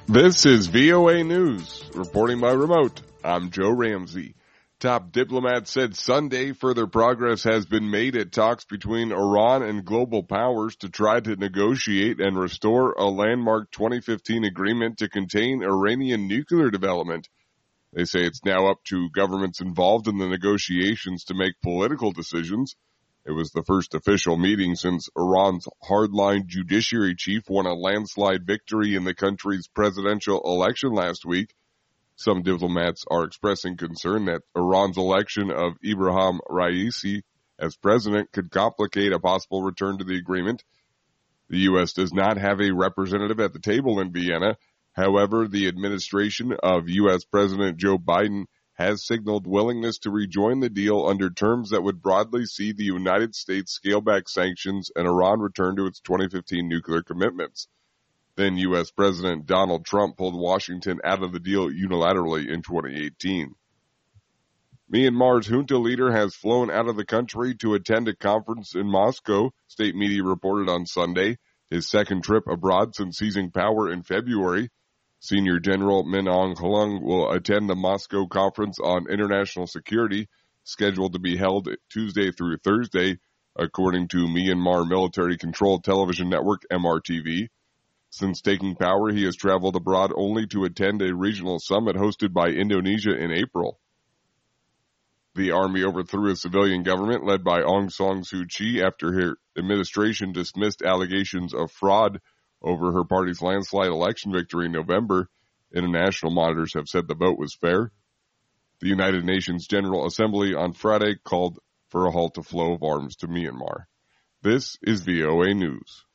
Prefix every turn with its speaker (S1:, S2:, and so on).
S1: This is VOA News. Reporting by remote, I'm Joe Ramsey. Top diplomats said Sunday further progress has been made at talks between Iran and global powers to try to negotiate and restore a landmark 2015 agreement to contain Iranian nuclear development. They say it's now up to governments involved in the negotiations to make political decisions. It was the first official meeting since Iran's hardline judiciary chief won a landslide victory in the country's presidential election last week. Some diplomats are expressing concern that Iran's election of Ebrahim Raisi as president could complicate a possible return to the agreement. The U.S. does not have a representative at the table in Vienna. However, the administration of U.S. President Joe Biden has signaled willingness to rejoin the deal under terms that would broadly see the United States scale back sanctions and Iran return to its 2015 nuclear commitments. Then U.S. President Donald Trump pulled Washington out of the deal unilaterally in 2018. Myanmar's junta leader has flown out of the country to attend a conference in Moscow, state media reported on Sunday, his second trip abroad since seizing power in February. Senior General Min Aung Hlaing will attend the Moscow Conference on International Security, scheduled to be held Tuesday through Thursday, according to Myanmar military-controlled television network MRTV. Since taking power, he has traveled abroad only to attend a regional summit hosted by Indonesia in April. The army overthrew a civilian government led by Aung San Suu Kyi after her administration dismissed allegations of fraud over her party's landslide election victory in November. International monitors have said the vote was fair. The United Nations General Assembly on Friday called for a halt to flow of arms to Myanmar. This is VOA News.